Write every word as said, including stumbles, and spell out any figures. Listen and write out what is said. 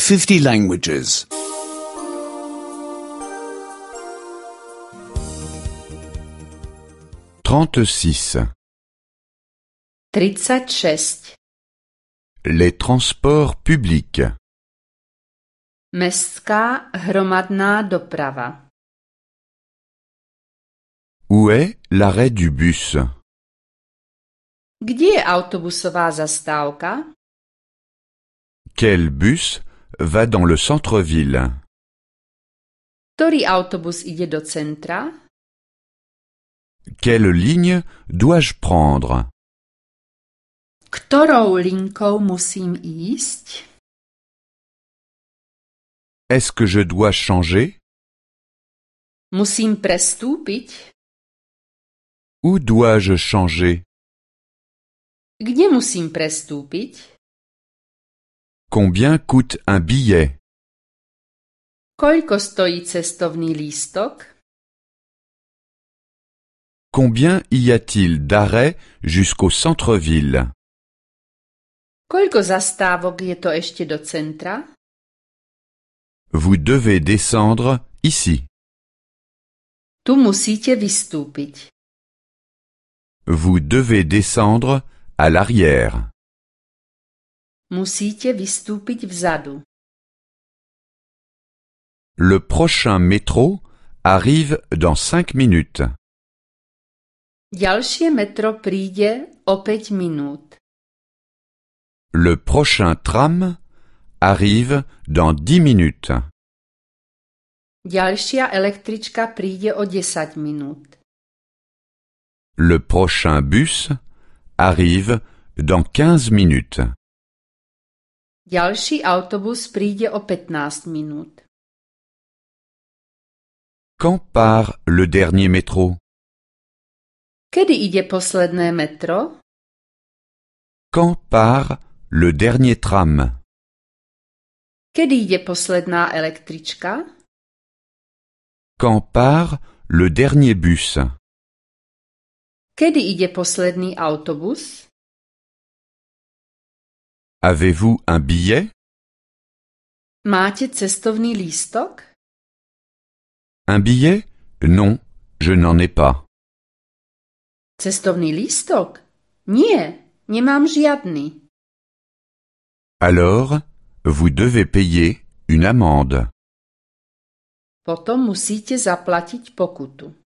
fifty languages. trente-six. tridsaťšesť. Les transports publics. Mestská hromadná doprava. Où est l'arrêt du bus? Kde je autobusová zastávka? Quel bus va dans le centre-ville? Ktorý autobus ide do centra? Quelle ligne dois-je prendre? Ktorou linkou musím ísť? Est-ce que je dois changer? Musím prestúpiť? Où dois-je changer? Kde musím prestúpiť? Combien coûte un billet? Koľko stojí cestovný lístok? Combien y a-t-il d'arrêts jusqu'au centre-ville? Koľko zastávok je to ešte do centra? Vous devez descendre ici. Tu musíte vystúpiť. Vous devez descendre à l'arrière. Musíte vystúpiť vzadu. Le prochain métro arrive dans cinq minutes. Ďalšie metro príde o päť minút. Le prochain tram arrive dans dix minutes. Ďalšia električka príde o desať minút. Le prochain bus arrive dans quinze minutes. Ďalší autobus príde o pätnásť minút. Quand part le dernier métro? Kedy ide posledné metro? Quand part le dernier tram? Kedy ide posledná električka? Quand part le dernier bus? Kedy ide posledný autobus? Avez-vous un billet? Máte cestovný lístok? Un billet? Non, je n'en ai pas. Cestovný lístok? Nie, nemám žiadny. Alors, vous devez payer une amende. Potom musíte zaplatiť pokutu.